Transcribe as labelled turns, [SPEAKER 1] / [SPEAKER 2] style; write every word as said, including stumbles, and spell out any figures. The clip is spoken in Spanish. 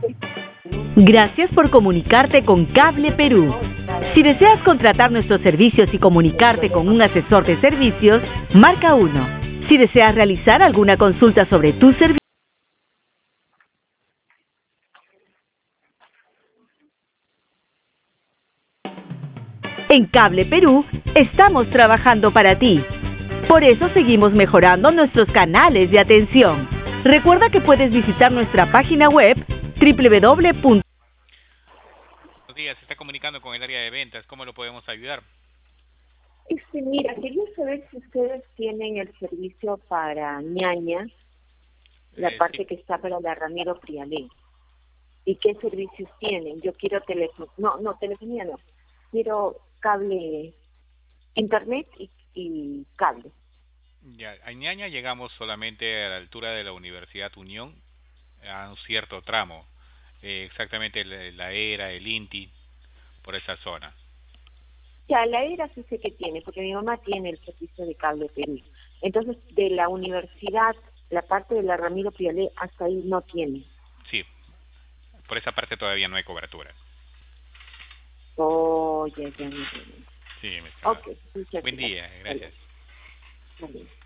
[SPEAKER 1] Gracias por comunicarte con Cable Perú. Si deseas contratar nuestros servicios y comunicarte con un asesor de servicios, marca uno. Si deseas realizar alguna consulta sobre tu servicio, en Cable Perú estamos trabajando para ti. Por eso seguimos mejorando nuestros canales de atención. Recuerda que puedes visitar nuestra página web doble u doble u doble u punto
[SPEAKER 2] Buenos días, se está comunicando con el área de ventas. ¿Cómo lo podemos ayudar?
[SPEAKER 3] Este, mira, quería saber si ustedes tienen el servicio para ñaña, la
[SPEAKER 2] Eh,
[SPEAKER 3] parte
[SPEAKER 2] sí.
[SPEAKER 3] que está para la Ramiro Prialé. ¿Y qué servicios tienen? Yo quiero teléfono, no, no, telefonía no. Quiero cable, internet y, y cable.
[SPEAKER 2] Ya, a Ñaña llegamos solamente a la altura de la Universidad Unión, a un cierto tramo. Eh, exactamente la, la ERA, el INTI, por esa zona.
[SPEAKER 3] Ya, la era sí sé que tiene, porque mi mamá tiene el servicio de cable Perú. Entonces, de la universidad, la parte de la Ramiro Prialé, hasta ahí no tiene.
[SPEAKER 2] Sí, por esa parte todavía no hay cobertura.
[SPEAKER 3] Oh, ya, ya, ya, ya.
[SPEAKER 2] Sí, mi estimado.
[SPEAKER 3] Ok, muchas
[SPEAKER 2] Buen
[SPEAKER 3] gracias.
[SPEAKER 2] día, gracias.
[SPEAKER 3] Vale. Vale.